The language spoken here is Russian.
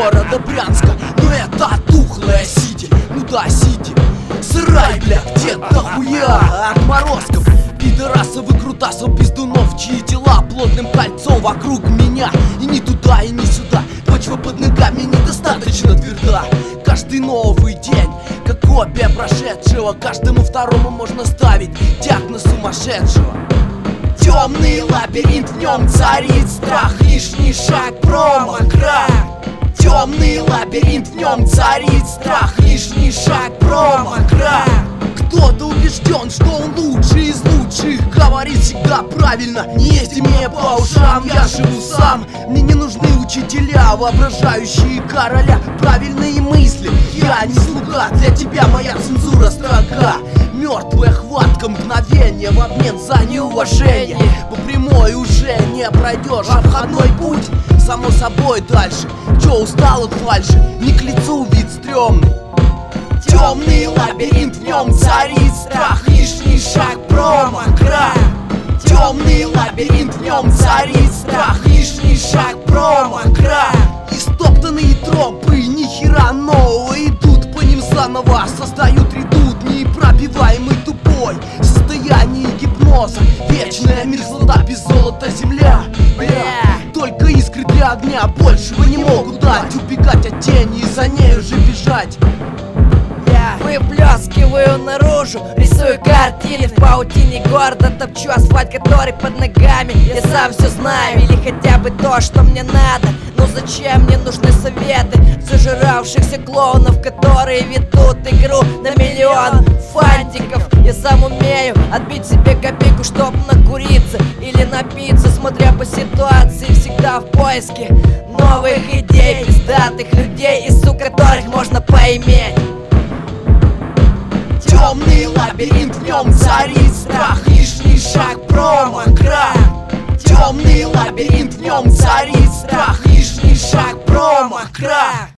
города Брянска. Но это тухлая сити, ну да, сити. Сырай, бля, где-то хуя отморозков, пидорасов и крутасов, пиздунов, чьи тела плотным кольцом вокруг меня. И ни туда, и ни сюда, почва под ногами недостаточно тверда. Каждый новый день, как копия прошедшего, каждому второму можно ставить диагноз сумасшедшего. Темный лабиринт, в нем царит страх, лишний шаг, промах, крах. Темный лабиринт, в нем царит страх, лишний шаг, промах, крах. Кто-то убежден, что он лучший из лучших, говорит всегда правильно, не езди мне по ушам, я живу сам. Мне не нужны учителя, воображающие короля, правильные мысли, я не слуга, для тебя моя цензура строга. Мертвая хватка, мгновение в обмен за неуважение. По прямой уже не пройдешь обходной путь, само собой дальше. Чё устал от фальши, не к лицу вид стрёмный. Темный лабиринт, в нем царит страх, лишний шаг, промах, крах. Темный лабиринт, в нем царит страх, лишний шаг, промах, крах. Истоптанные тропы, ни хера нового, идут по ним заново, создают редут непробиваемый тупой. Состояние гипноза, вечная мерзлота, без золота земля. Только искры для огня большего не могут дать. Убегать от тени и за ней уже бежать. Выплескиваю наружу, рисую картины в паутине города, топчу асфальт, который под ногами. Я сам все знаю, или хотя бы то, что мне надо. Но зачем мне нужны советы зажиравшихся клоунов, которые ведут игру на миллион фантиков? Я сам умею отбить себе копейку, чтоб накуриться или напиться, смотря по ситуации, всегда в поиске новых идей, пиздатых людей, из которых можно поиметь. Темный лабиринт, в нем царит страх, лишний шаг, промах, крах. Темный лабиринт, в нем царит страх, лишний шаг, промах, крах.